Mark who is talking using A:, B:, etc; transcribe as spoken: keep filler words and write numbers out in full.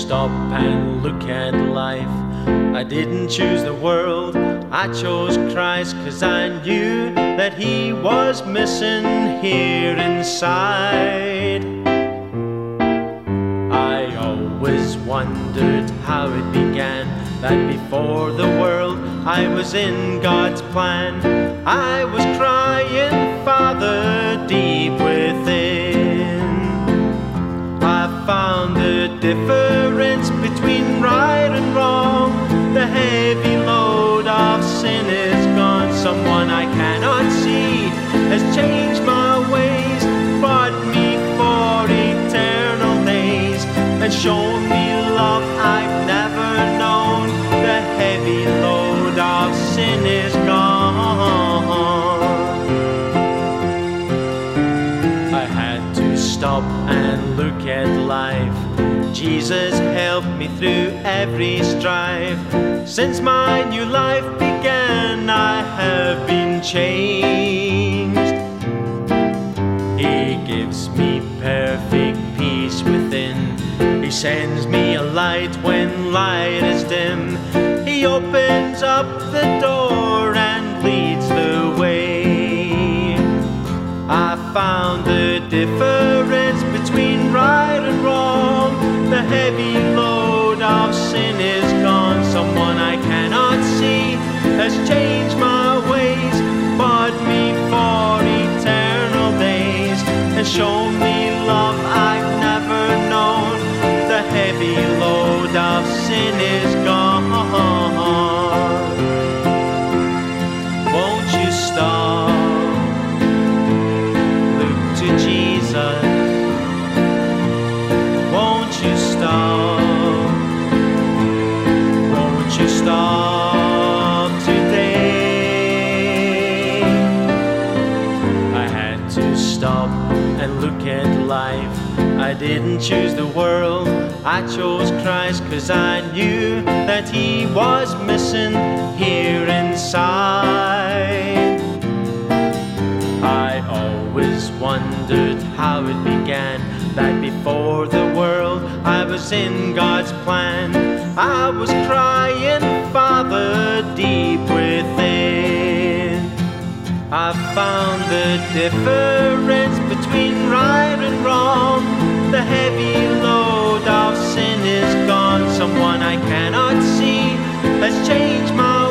A: stop and look at life. I didn't choose the world, I chose Christ, 'cause I knew that He was missing here inside. I always wondered how it began, that before the world I was in God's plan. I was crying, Father, deep within. I found the difference between right and wrong. The heavy load of sin is gone. Someone I cannot see has changed my ways, brought me for eternal days, and shown me love I've never known. The heavy load of sin is gone. I had to stop and look at life. Jesus helped me through every strife. Since my new life began, I have been changed. He gives me perfect peace within. He sends me a light when light is dim. He opens up the door and leads the way. I found the difference between right and wrong. The heavy load of sin is gone. Someone I cannot see has changed my ways, bought me for eternal days, and shown me love I've never known. The heavy load of sin is gone. Won't you stop? Look to Jesus. Won't you stop? Won't you stop today? I had to stop and look at life. I didn't choose the world, I chose Christ, 'cause I knew that He was missing here inside. I always wondered how it began, that before the world I was in God's plan. I was crying, Father, deep within. I found the difference between right and wrong. The heavy load of sin is gone. Someone I cannot see has changed my